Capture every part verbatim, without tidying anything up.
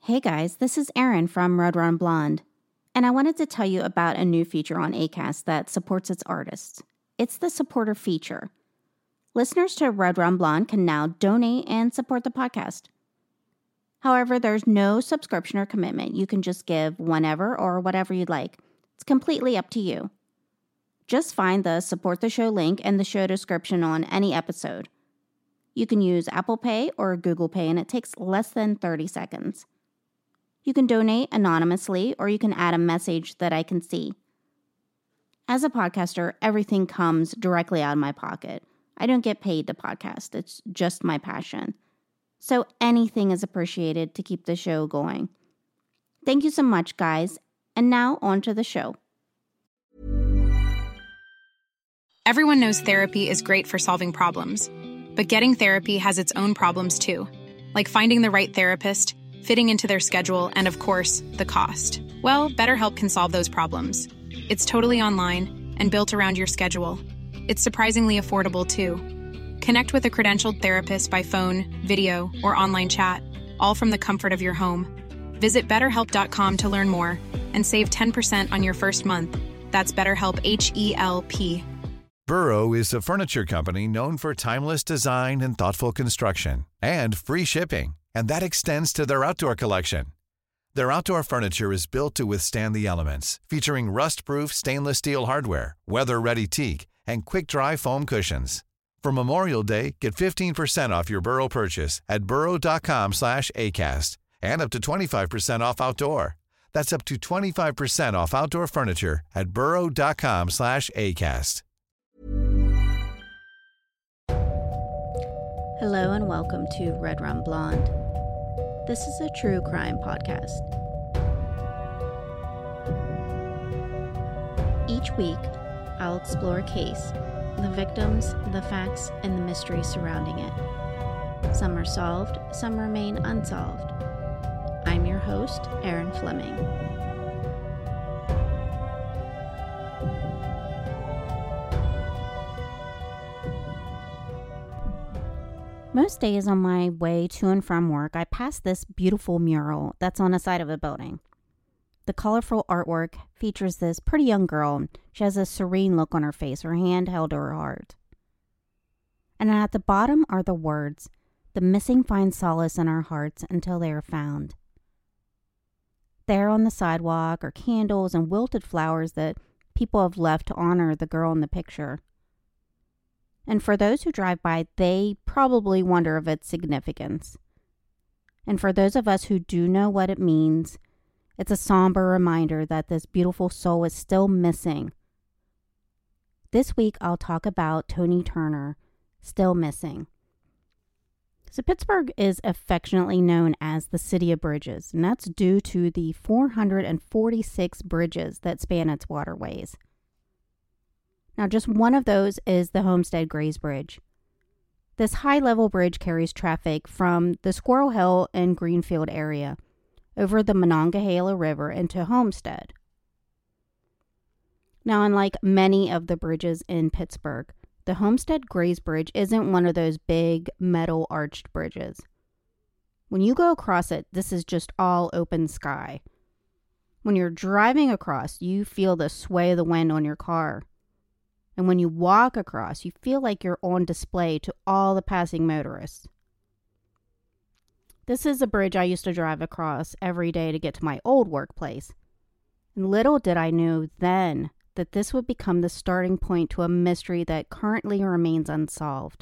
Hey guys, this is Erin from Red Run Blonde, and I wanted to tell you about a new feature on Acast that supports its artists. It's the supporter feature. Listeners to Red Run Blonde can now donate and support the podcast. However, there's no subscription or commitment. You can just give whenever or whatever you'd like. It's completely up to you. Just find the support the show link in the show description on any episode. You can use Apple Pay or Google Pay, and it takes less than thirty seconds. You can donate anonymously, or you can add a message that I can see. As a podcaster, everything comes directly out of my pocket. I don't get paid to podcast. It's just my passion. So anything is appreciated to keep the show going. Thank you so much, guys. And now on to the show. Everyone knows therapy is great for solving problems, but getting therapy has its own problems too, like finding the right therapist, fitting into their schedule, and of course, the cost. Well, BetterHelp can solve those problems. It's totally online and built around your schedule. It's surprisingly affordable too. Connect with a credentialed therapist by phone, video, or online chat, all from the comfort of your home. Visit better help dot com to learn more and save ten percent on your first month. That's BetterHelp, H E L P. Burrow is a furniture company known for timeless design and thoughtful construction, and free shipping, and that extends to their outdoor collection. Their outdoor furniture is built to withstand the elements, featuring rust-proof stainless steel hardware, weather-ready teak, and quick-dry foam cushions. For Memorial Day, get fifteen percent off your Burrow purchase at burrow dot com slash acast, and up to twenty-five percent off outdoor. That's up to twenty-five percent off outdoor furniture at burrow dot com slash acast. Hello and welcome to Red Run Blonde. This is a true crime podcast. Each week, I'll explore a case, the victims, the facts, and the mystery surrounding it. Some are solved, some remain unsolved. I'm your host, Erin Fleming. Most days on my way to and from work, I pass this beautiful mural that's on the side of a building. The colorful artwork features this pretty young girl. She has a serene look on her face, her hand held to her heart. And at the bottom are the words, "The missing find solace in our hearts until they are found." There on the sidewalk are candles and wilted flowers that people have left to honor the girl in the picture. And for those who drive by, they probably wonder of its significance. And for those of us who do know what it means, it's a somber reminder that this beautiful soul is still missing. This week, I'll talk about Toni Turner, still missing. So Pittsburgh is affectionately known as the City of Bridges, and that's due to the four hundred forty-six bridges that span its waterways. Now, just one of those is the Homestead Grays Bridge. This high-level bridge carries traffic from the Squirrel Hill and Greenfield area over the Monongahela River into Homestead. Now, unlike many of the bridges in Pittsburgh, the Homestead Grays Bridge isn't one of those big metal arched bridges. When you go across it, this is just all open sky. When you're driving across, you feel the sway of the wind on your car. And when you walk across, you feel like you're on display to all the passing motorists. This is a bridge I used to drive across every day to get to my old workplace. And little did I know then that this would become the starting point to a mystery that currently remains unsolved.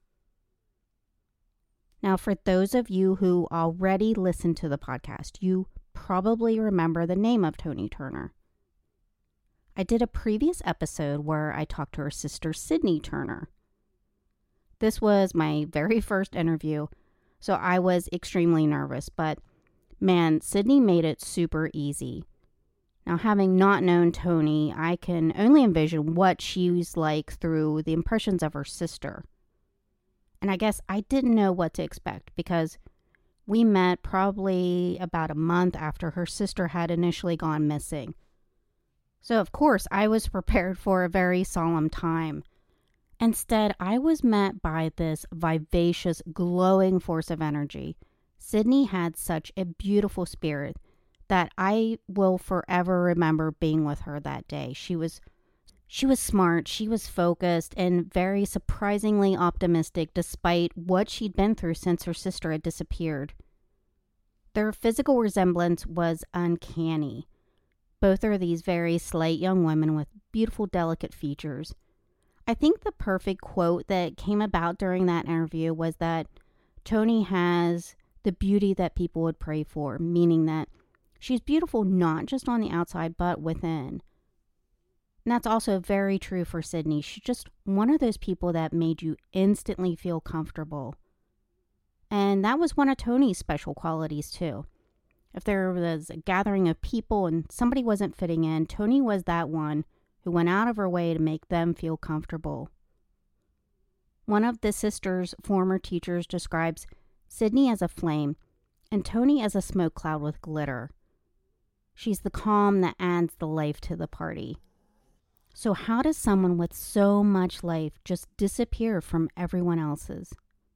Now, for those of you who already listened to the podcast, you probably remember the name of Toni Turner. I did a previous episode where I talked to her sister, Sydney Turner. This was my very first interview, so I was extremely nervous, but man, Sydney made it super easy. Now, having not known Toni, I can only envision what she's like through the impressions of her sister. And I guess I didn't know what to expect because we met probably about a month after her sister had initially gone missing. So, of course, I was prepared for a very solemn time. Instead, I was met by this vivacious, glowing force of energy, Sydney had such a beautiful spirit that I will forever remember being with her that day. She was she was smart, she was focused, and very surprisingly optimistic despite what she'd been through since her sister had disappeared. Their physical resemblance was uncanny. Both are these very slight young women with beautiful, delicate features. I think the perfect quote that came about during that interview was that Toni has the beauty that people would pray for, meaning that she's beautiful not just on the outside, but within. And that's also very true for Sydney. She's just one of those people that made you instantly feel comfortable. And that was one of Toni's special qualities, too. If there was a gathering of people and somebody wasn't fitting in, Toni was that one who went out of her way to make them feel comfortable. One of the sisters' former teachers describes Sydney as a flame and Toni as a smoke cloud with glitter. She's the calm that adds the life to the party. So how does someone with so much life just disappear from everyone else's?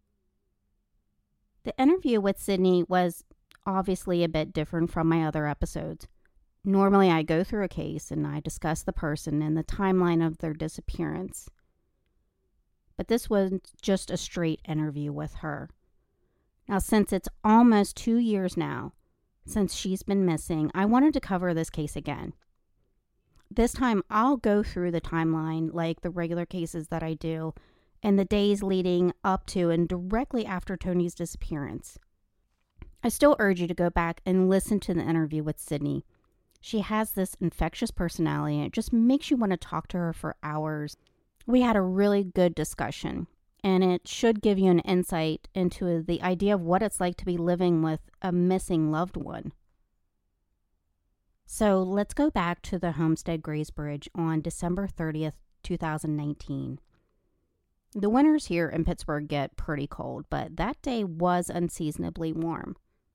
The interview with Sydney was obviously a bit different from my other episodes. Normally I go through a case and I discuss the person and the timeline of their disappearance. But this was just a straight interview with her. Now, since it's almost two years now since she's been missing, I wanted to cover this case again. This time, I'll go through the timeline like the regular cases that I do and the days leading up to and directly after Toni's disappearance. I still urge you to go back and listen to the interview with Sydney. She has this infectious personality and it just makes you want to talk to her for hours. We had a really good discussion, and it should give you an insight into the idea of what it's like to be living with a missing loved one. So let's go back to the Homestead Grays Bridge on December thirtieth, twenty nineteen. The winters here in Pittsburgh get pretty cold, but that day was unseasonably warm.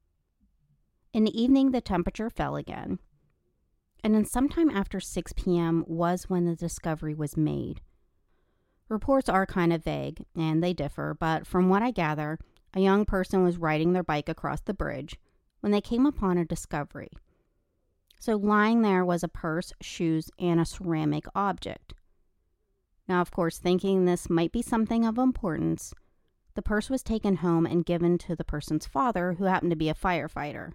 In the evening, the temperature fell again, and then sometime after six p.m. was when the discovery was made. Reports are kind of vague, and they differ, but from what I gather, a young person was riding their bike across the bridge when they came upon a discovery. So lying there was a purse, shoes, and a ceramic object. Now, of course, thinking this might be something of importance, the purse was taken home and given to the person's father, who happened to be a firefighter.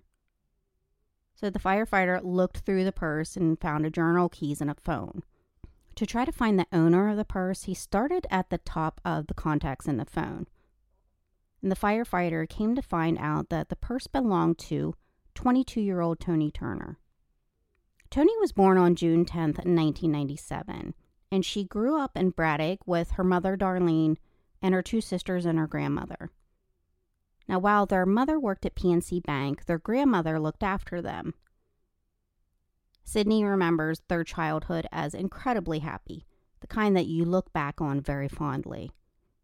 So the firefighter looked through the purse and found a journal, keys, and a phone. To try to find the owner of the purse, he started at the top of the contacts in the phone. And the firefighter came to find out that the purse belonged to twenty-two-year-old Toni Turner. Toni was born on June tenth, nineteen ninety-seven, and she grew up in Braddock with her mother, Darlene, and her two sisters and her grandmother. Now, while their mother worked at P N C Bank, their grandmother looked after them. Sydney remembers their childhood as incredibly happy, the kind that you look back on very fondly.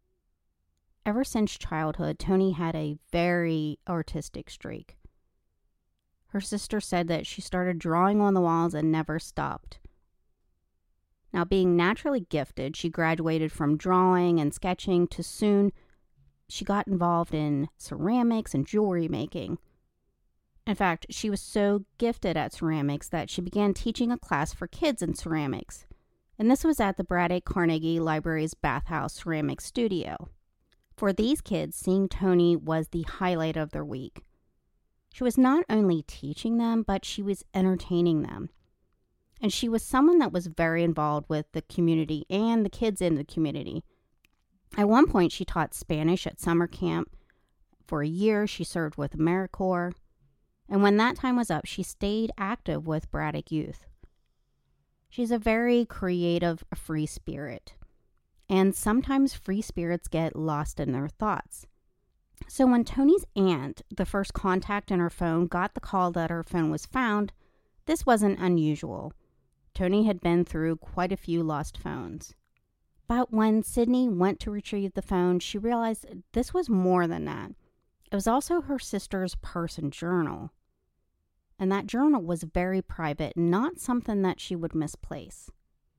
Ever since childhood, Toni had a very artistic streak. Her sister said that she started drawing on the walls and never stopped. Now, being naturally gifted, she graduated from drawing and sketching to soon she got involved in ceramics and jewelry making. In fact, she was so gifted at ceramics that she began teaching a class for kids in ceramics. And this was at the Braddock Carnegie Library's Bathhouse Ceramics Studio. For these kids, seeing Toni was the highlight of their week. She was not only teaching them, but she was entertaining them. And she was someone that was very involved with the community and the kids in the community. At one point, she taught Spanish at summer camp. For a year, she served with AmeriCorps. And when that time was up, she stayed active with Braddock Youth. She's a very creative, free spirit. And sometimes free spirits get lost in their thoughts. So when Toni's aunt, the first contact in her phone, got the call that her phone was found, this wasn't unusual. Toni had been through quite a few lost phones. But when Sydney went to retrieve the phone, she realized this was more than that. It was also her sister's purse and journal. And that journal was very private, not something that she would misplace.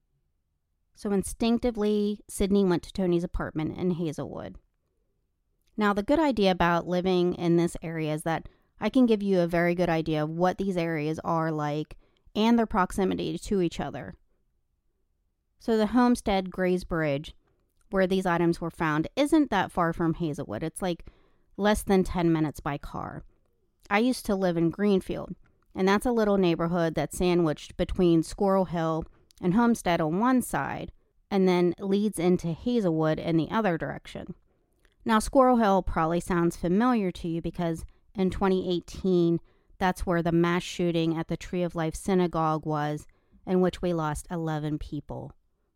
So instinctively, Sydney went to Toni's apartment in Hazelwood. Now, the good idea about living in this area is that I can give you a very good idea of what these areas are like and their proximity to each other. So the Homestead Grays Bridge, where these items were found, isn't that far from Hazelwood. It's like less than ten minutes by car. I used to live in Greenfield, and that's a little neighborhood that's sandwiched between Squirrel Hill and Homestead on one side, and then leads into Hazelwood in the other direction. Now, Squirrel Hill probably sounds familiar to you because in twenty eighteen, that's where the mass shooting at the Tree of Life Synagogue was, in which we lost eleven people.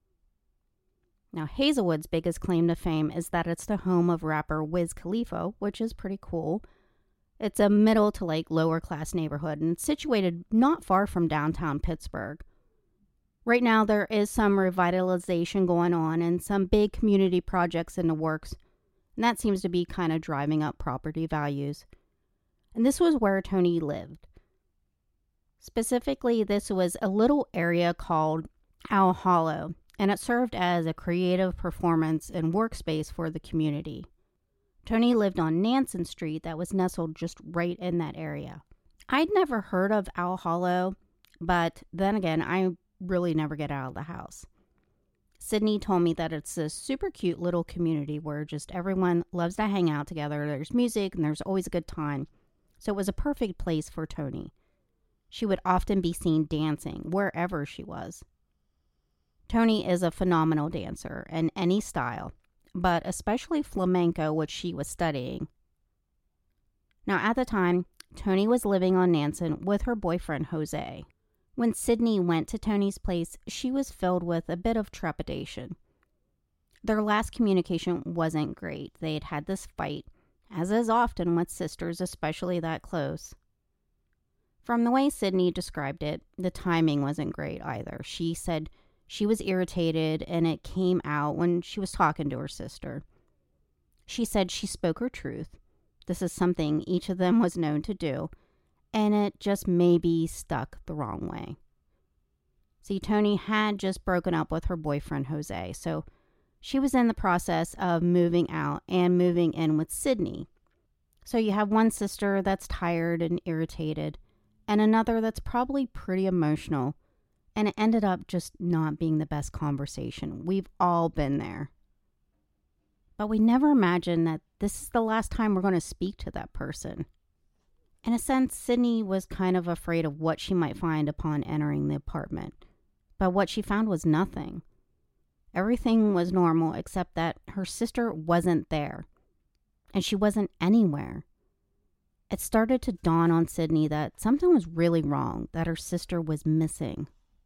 Now, Hazelwood's biggest claim to fame is that it's the home of rapper Wiz Khalifa, which is pretty cool. It's a middle to like lower class neighborhood, and it's situated not far from downtown Pittsburgh. Right now, there is some revitalization going on and some big community projects in the works, and that seems to be kind of driving up property values. And this was where Tony lived. Specifically, this was a little area called Owl Hollow, and it served as a creative performance and workspace for the community. Tony lived on Nansen Street that was nestled just right in that area. I'd never heard of Owl Hollow, but then again, I really never get out of the house. Sydney told me that it's a super cute little community where just everyone loves to hang out together. There's music and there's always a good time. So it was a perfect place for Tony. She would often be seen dancing wherever she was. Tony is a phenomenal dancer in any style, but especially flamenco, which she was studying. Now, at the time, Tony was living on Nansen with her boyfriend, Jose. When Sydney went to Tony's place, she was filled with a bit of trepidation. Their last communication wasn't great. They had had this fight, as is often with sisters, especially that close. From the way Sydney described it, the timing wasn't great either. She said she was irritated, and it came out when she was talking to her sister. She said she spoke her truth. This is something each of them was known to do, and it just maybe stuck the wrong way. See, Tony had just broken up with her boyfriend, Jose, so she was in the process of moving out and moving in with Sydney. So you have one sister that's tired and irritated, and another that's probably pretty emotional, and it ended up just not being the best conversation. We've all been there. But we never imagined that this is the last time we're going to speak to that person. In a sense, Sydney was kind of afraid of what she might find upon entering the apartment. But what she found was nothing. Everything was normal except that her sister wasn't there. And she wasn't anywhere. It started to dawn on Sydney that something was really wrong, that her sister was missing.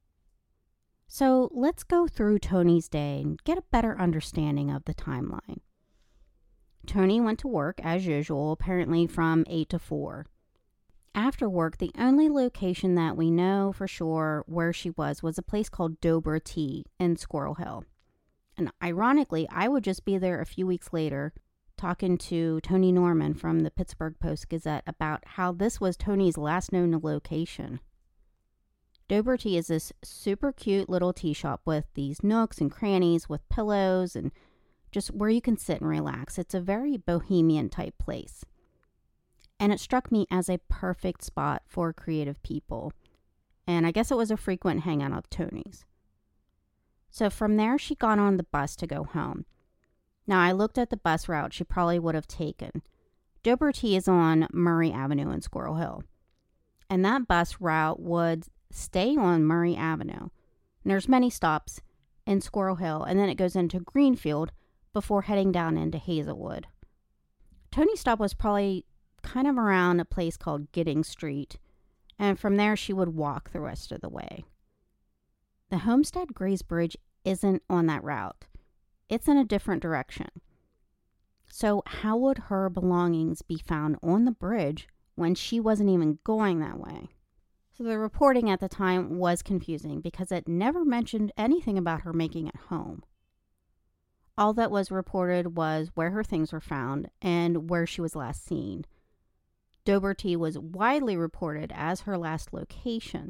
So let's go through Tony's day and get a better understanding of the timeline. Tony went to work as usual, apparently from eight to four. After work, the only location that we know for sure where she was was a place called Dobra Tea in Squirrel Hill. And ironically, I would just be there a few weeks later talking to Tony Norman from the Pittsburgh Post-Gazette about how this was Tony's last known location. Dobra Tea is this super cute little tea shop with these nooks and crannies with pillows and just where you can sit and relax. It's a very bohemian type place. And it struck me as a perfect spot for creative people. And I guess it was a frequent hangout of Tony's. So from there, she got on the bus to go home. Now, I looked at the bus route she probably would have taken. Dobra Tea is on Murray Avenue in Squirrel Hill. And that bus route would stay on Murray Avenue. And there's many stops in Squirrel Hill, and then it goes into Greenfield before heading down into Hazelwood. Tony's stop was probably kind of around a place called Giddings Street, and from there she would walk the rest of the way. The Homestead Grays Bridge isn't on that route. It's in a different direction. So how would her belongings be found on the bridge when she wasn't even going that way? So the reporting at the time was confusing because it never mentioned anything about her making it home. All that was reported was where her things were found and where she was last seen. Dobra Tea was widely reported as her last location.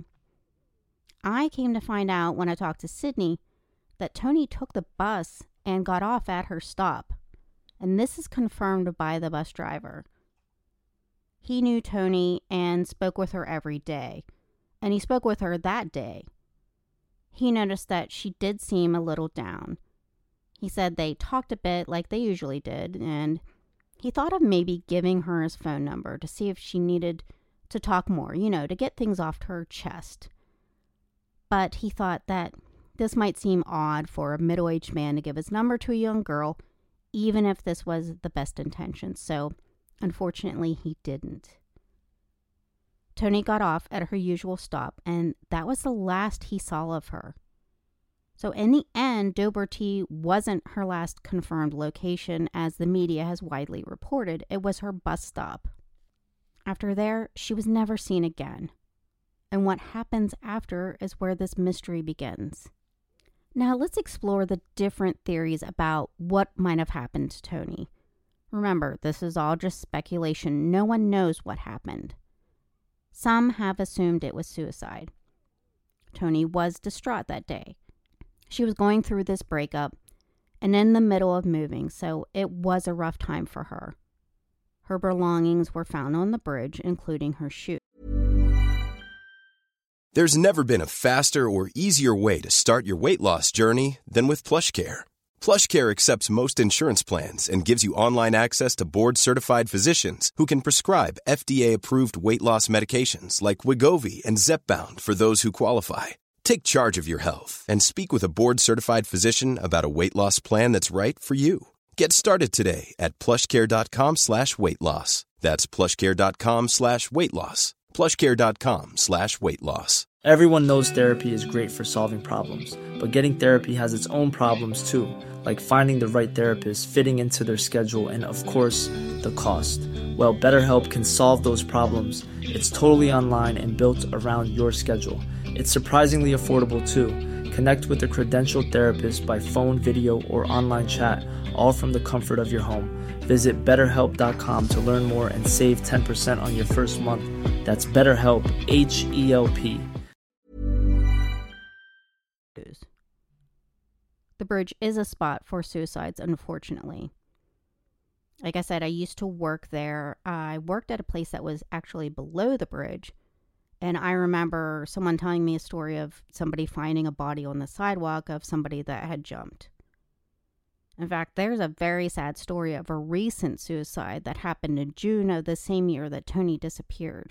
I came to find out when I talked to Sydney that Tony took the bus and got off at her stop. and this is confirmed by the bus driver. He knew Toni and spoke with her every day, and he spoke with her that day. He noticed that she did seem a little down. He said they talked a bit like they usually did, and he thought of maybe giving her his phone number to see if she needed to talk more, you know, to get things off her chest. But he thought that this might seem odd for a middle-aged man to give his number to a young girl, even if this was the best intention. So, unfortunately, he didn't. Toni got off at her usual stop, and that was the last he saw of her. So in the end, Doberty wasn't her last confirmed location, as the media has widely reported. It was her bus stop. After there, she was never seen again. And what happens after is where this mystery begins. Now let's explore the different theories about what might have happened to Toni. Remember, this is all just speculation. No one knows what happened. Some have assumed it was suicide. Toni was distraught that day. She was going through this breakup and in the middle of moving, so it was a rough time for her. Her belongings were found on the bridge, including her shoes. There's never been a faster or easier way to start your weight loss journey than with PlushCare. PlushCare accepts most insurance plans and gives you online access to board-certified physicians who can prescribe F D A-approved weight loss medications like Wegovy and Zepbound for those who qualify. Take charge of your health and speak with a board-certified physician about a weight loss plan that's right for you. Get started today at plushcare.com slash weight loss. That's plushcare.com slash weight loss. plushcare.com slash weight loss. Everyone knows therapy is great for solving problems, but getting therapy has its own problems too, like finding the right therapist, fitting into their schedule, and of course, the cost. Well, BetterHelp can solve those problems. It's totally online and built around your schedule. It's surprisingly affordable too. Connect with a credentialed therapist by phone, video, or online chat, all from the comfort of your home. Visit better help dot com to learn more and save ten percent on your first month. That's BetterHelp, H E L P. The bridge is a spot for suicides, unfortunately. Like I said, I used to work there. I worked at a place that was actually below the bridge. And I remember someone telling me a story of somebody finding a body on the sidewalk of somebody that had jumped. In fact, there's a very sad story of a recent suicide that happened in June of the same year that Toni disappeared.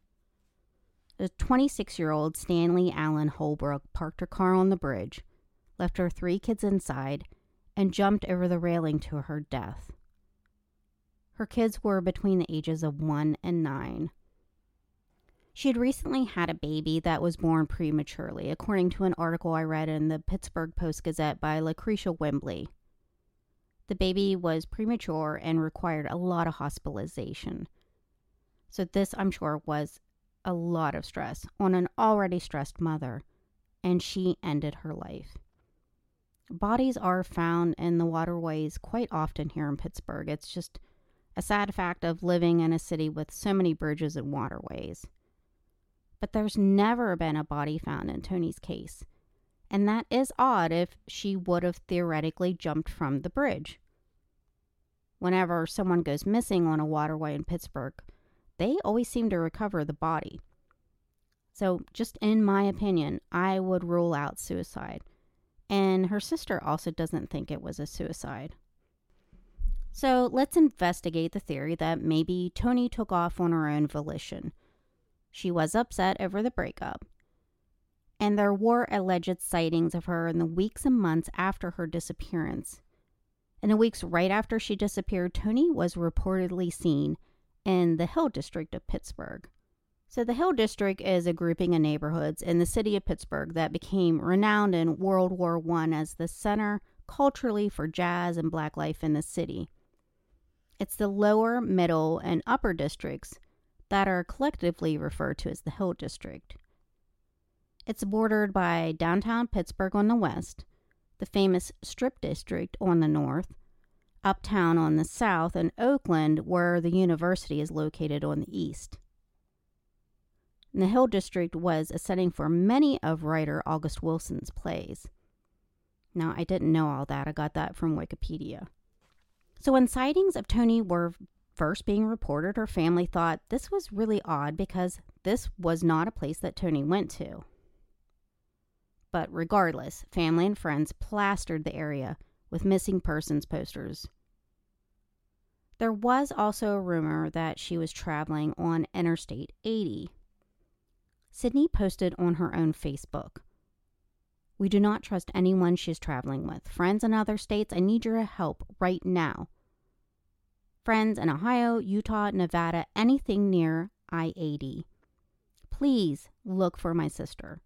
The twenty-six-year-old Stanley Allen Holbrook parked her car on the bridge, left her three kids inside, and jumped over the railing to her death. Her kids were between the ages of one and nine. She had recently had a baby that was born prematurely, according to an article I read in the Pittsburgh Post-Gazette by Lucretia Wembley. The baby was premature and required a lot of hospitalization. So this, I'm sure, was a lot of stress on an already stressed mother, and she ended her life. Bodies are found in the waterways quite often here in Pittsburgh. It's just a sad fact of living in a city with so many bridges and waterways. But there's never been a body found in Toni's case. And that is odd if she would have theoretically jumped from the bridge. Whenever someone goes missing on a waterway in Pittsburgh, they always seem to recover the body. So, just in my opinion, I would rule out suicide. And her sister also doesn't think it was a suicide. So, let's investigate the theory that maybe Toni took off on her own volition. She was upset over the breakup. And there were alleged sightings of her in the weeks and months after her disappearance. In the weeks right after she disappeared, Toni was reportedly seen in the Hill District of Pittsburgh. So the Hill District is a grouping of neighborhoods in the city of Pittsburgh that became renowned in World War One as the center culturally for jazz and black life in the city. It's the lower, middle, and upper districts that are collectively referred to as the Hill District. It's bordered by downtown Pittsburgh on the west, the famous Strip District on the north, Uptown on the south, and Oakland, where the university is located, on the east. And the Hill District was a setting for many of writer August Wilson's plays. Now, I didn't know all that. I got that from Wikipedia. So when sightings of Tony were first being reported, her family thought this was really odd because this was not a place that Tony went to. But regardless, family and friends plastered the area with missing persons posters. There was also a rumor that she was traveling on Interstate eighty. Sydney posted on her own Facebook, "We do not trust anyone she is traveling with. Friends in other states, I need your help right now. Friends in Ohio, Utah, Nevada, anything near I eighty. Please look for my sister."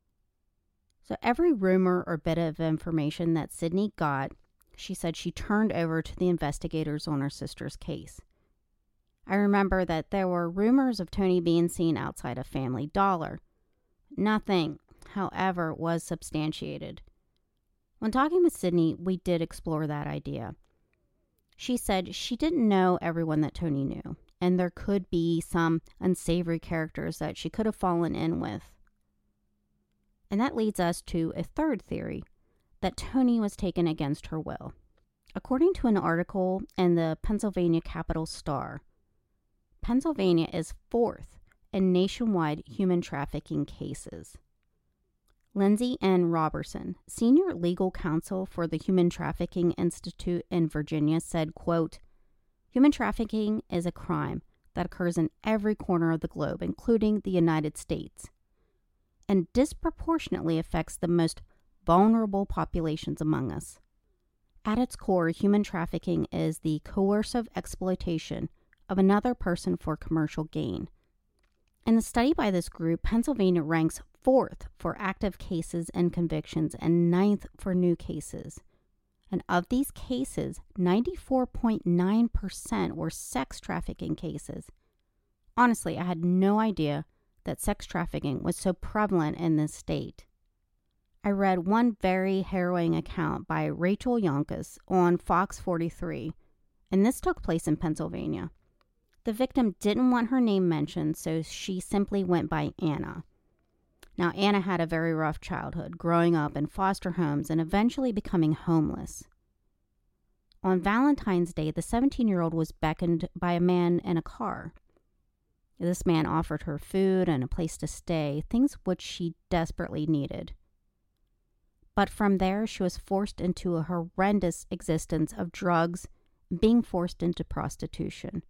So every rumor or bit of information that Sydney got, she said she turned over to the investigators on her sister's case. I remember that there were rumors of Tony being seen outside of Family Dollar. Nothing, however, was substantiated. When talking with Sydney, we did explore that idea. She said she didn't know everyone that Tony knew, and there could be some unsavory characters that she could have fallen in with. And that leads us to a third theory, that Tony was taken against her will. According to an article in the Pennsylvania Capital Star, Pennsylvania is fourth in nationwide human trafficking cases. Lindsay N. Robertson, senior legal counsel for the Human Trafficking Institute in Virginia, said, quote, "Human trafficking is a crime that occurs in every corner of the globe, including the United States, and disproportionately affects the most vulnerable populations among us. At its core, human trafficking is the coercive exploitation of another person for commercial gain. In the study by this group, Pennsylvania ranks fourth for active cases and convictions and ninth for new cases. And of these cases, ninety-four point nine percent were sex trafficking cases. Honestly, I had no idea that sex trafficking was so prevalent in this state. I read one very harrowing account by Rachel Yonkis on Fox forty-three, and this took place in Pennsylvania. The victim didn't want her name mentioned, so she simply went by Anna. Now, Anna had a very rough childhood, growing up in foster homes and eventually becoming homeless. On Valentine's Day, the seventeen-year-old was beckoned by a man in a car. This man offered her food and a place to stay, things which she desperately needed. But from there, she was forced into a horrendous existence of drugs and being forced into prostitution.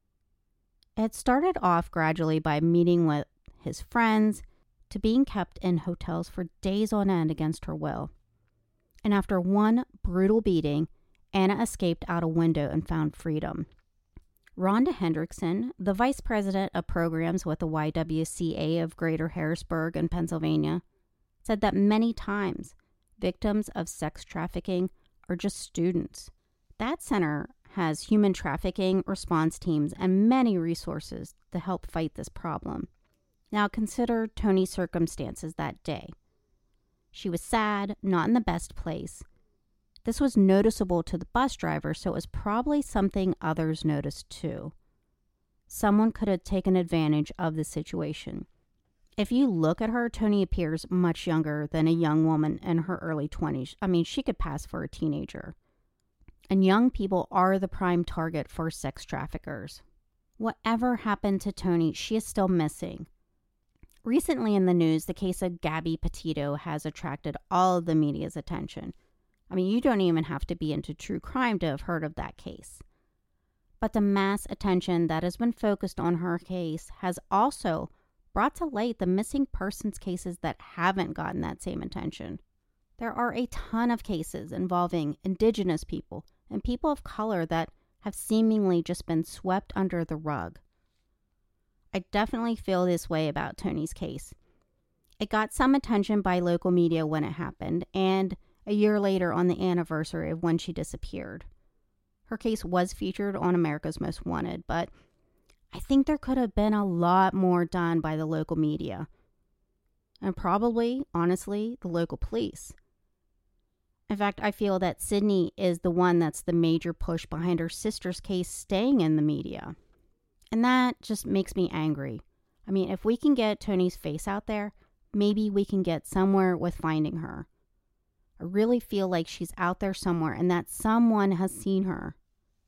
It started off gradually by meeting with his friends to being kept in hotels for days on end against her will. And after one brutal beating, Anna escaped out a window and found freedom. Rhonda Hendrickson, the vice president of programs with the Y W C A of Greater Harrisburg in Pennsylvania, said that many times victims of sex trafficking are just students. That center has human trafficking response teams and many resources to help fight this problem. Now consider Tony's circumstances that day. She was sad, not in the best place. This was noticeable to the bus driver, so it was probably something others noticed too. Someone could have taken advantage of the situation. If you look at her, Tony appears much younger than a young woman in her early twenties. I mean, she could pass for a teenager. And young people are the prime target for sex traffickers. Whatever happened to Tony, she is still missing. Recently in the news, the case of Gabby Petito has attracted all of the media's attention. I mean, you don't even have to be into true crime to have heard of that case. But the mass attention that has been focused on her case has also brought to light the missing persons cases that haven't gotten that same attention. There are a ton of cases involving Indigenous people and people of color that have seemingly just been swept under the rug. I definitely feel this way about Tony's case. It got some attention by local media when it happened, and a year later on the anniversary of when she disappeared. Her case was featured on America's Most Wanted, but I think there could have been a lot more done by the local media. And probably, honestly, the local police. In fact, I feel that Sydney is the one that's the major push behind her sister's case staying in the media. And that just makes me angry. I mean, if we can get Tony's face out there, maybe we can get somewhere with finding her. I really feel like she's out there somewhere and that someone has seen her.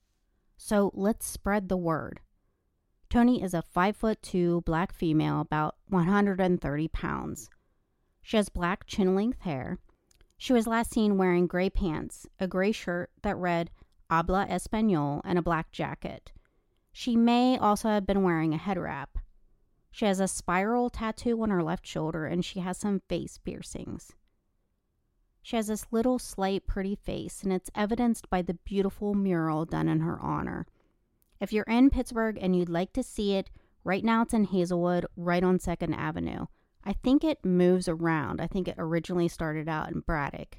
So let's spread the word. Toni is a five foot two black female, about one hundred thirty pounds. She has black chin-length hair. She was last seen wearing gray pants, a gray shirt that read Habla Español, and a black jacket. She may also have been wearing a head wrap. She has a spiral tattoo on her left shoulder, and she has some face piercings. She has this little, slight, pretty face, and it's evidenced by the beautiful mural done in her honor. If you're in Pittsburgh and you'd like to see it, right now it's in Hazelwood, right on second Avenue. I think it moves around. I think it originally started out in Braddock.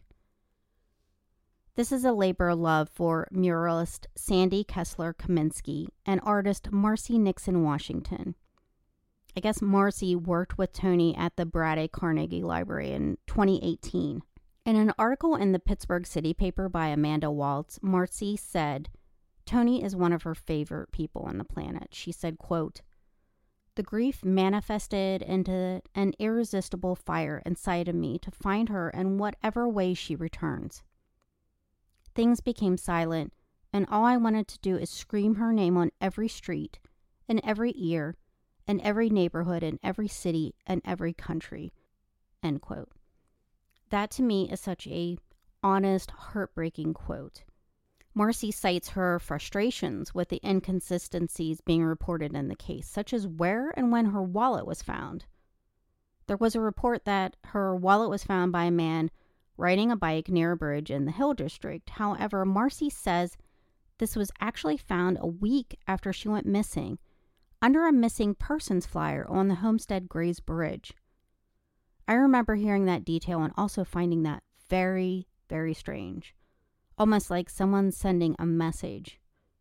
This is a labor of love for muralist Sandy Kessler Kaminsky and artist Marcy Nixon Washington. I guess Marcy worked with Toni at the Braddock Carnegie Library in twenty eighteen. In an article in the Pittsburgh City paper by Amanda Waltz, Marcy said, Toni is one of her favorite people on the planet. She said, quote, "The grief manifested into an irresistible fire inside of me to find her in whatever way she returns. Things became silent, and all I wanted to do is scream her name on every street, in every ear, in every neighborhood, in every city, and every country." End quote. That to me is such a honest, heartbreaking quote. Marcy cites her frustrations with the inconsistencies being reported in the case, such as where and when her wallet was found. There was a report that her wallet was found by a man riding a bike near a bridge in the Hill District. However, Marcy says this was actually found a week after she went missing, under a missing persons flyer on the Homestead Grays Bridge. I remember hearing that detail and also finding that very, very strange. Almost like someone sending a message.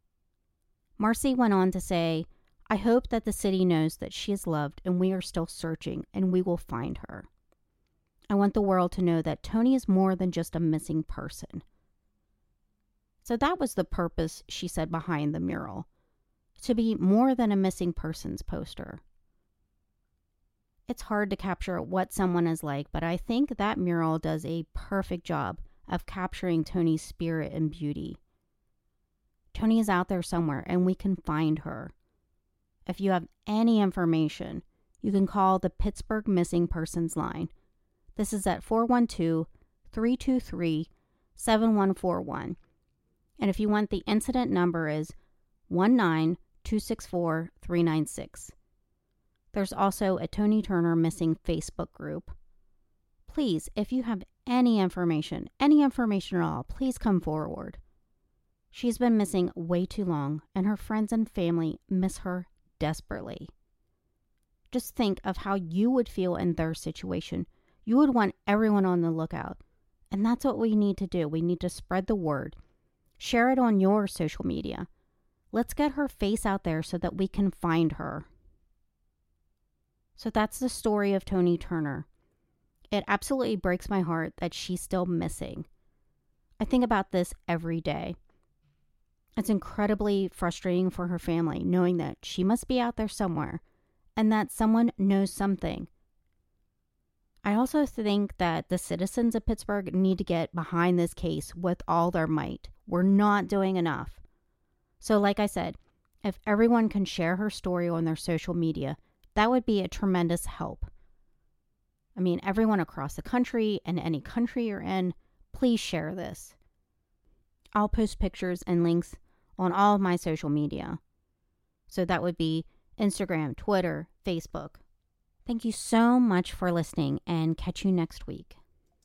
Marcy went on to say, "I hope that the city knows that she is loved and we are still searching and we will find her. I want the world to know that Toni is more than just a missing person." So that was the purpose, she said, behind the mural. To be more than a missing persons poster. It's hard to capture what someone is like, but I think that mural does a perfect job of capturing Toni's spirit and beauty. Toni is out there somewhere, and we can find her. If you have any information, you can call the Pittsburgh Missing Persons Line. This is at four one two, three two three, seven one four one. And if you want, the incident number is one nine two six four three nine six. There's also a Toni Turner Missing Facebook group. Please, if you have any information, any information at all, please come forward. She's been missing way too long, and her friends and family miss her desperately. Just think of how you would feel in their situation. You would want everyone on the lookout. And that's what we need to do. We need to spread the word. Share it on your social media. Let's get her face out there so that we can find her. So that's the story of Toni Turner. It absolutely breaks my heart that she's still missing. I think about this every day. It's incredibly frustrating for her family, knowing that she must be out there somewhere, and that someone knows something. I also think that the citizens of Pittsburgh need to get behind this case with all their might. We're not doing enough. So like I said, if everyone can share her story on their social media, that would be a tremendous help. I mean, everyone across the country and any country you're in, please share this. I'll post pictures and links on all of my social media. So that would be Instagram, Twitter, Facebook. Thank you so much for listening, and catch you next week.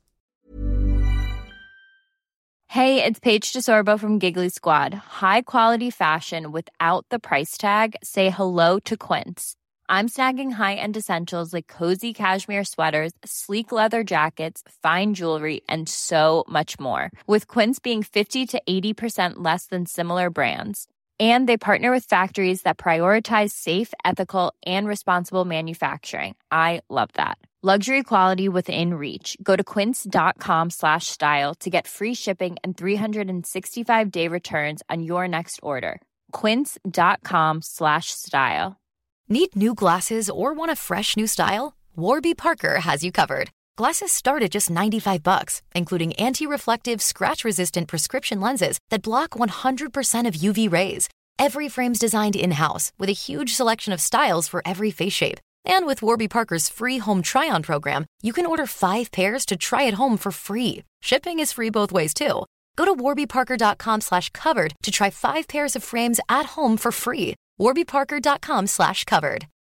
Hey, it's Paige DeSorbo from Giggly Squad. High quality fashion without the price tag. Say hello to Quince. I'm snagging high-end essentials like cozy cashmere sweaters, sleek leather jackets, fine jewelry, and so much more. With Quince being fifty to eighty percent less than similar brands. And they partner with factories that prioritize safe, ethical, and responsible manufacturing. I love that. Luxury quality within reach. Go to quince.com slash style to get free shipping and three sixty-five day returns on your next order. Quince.com slash style. Need new glasses or want a fresh new style? Warby Parker has you covered. Glasses start at just ninety-five bucks, including anti-reflective, scratch-resistant prescription lenses that block one hundred percent of U V rays. Every frame's designed in-house with a huge selection of styles for every face shape. And with Warby Parker's free home try-on program, you can order five pairs to try at home for free. Shipping is free both ways, too. Go to warbyparker.com slash covered to try five pairs of frames at home for free. warbyparker.com slash covered.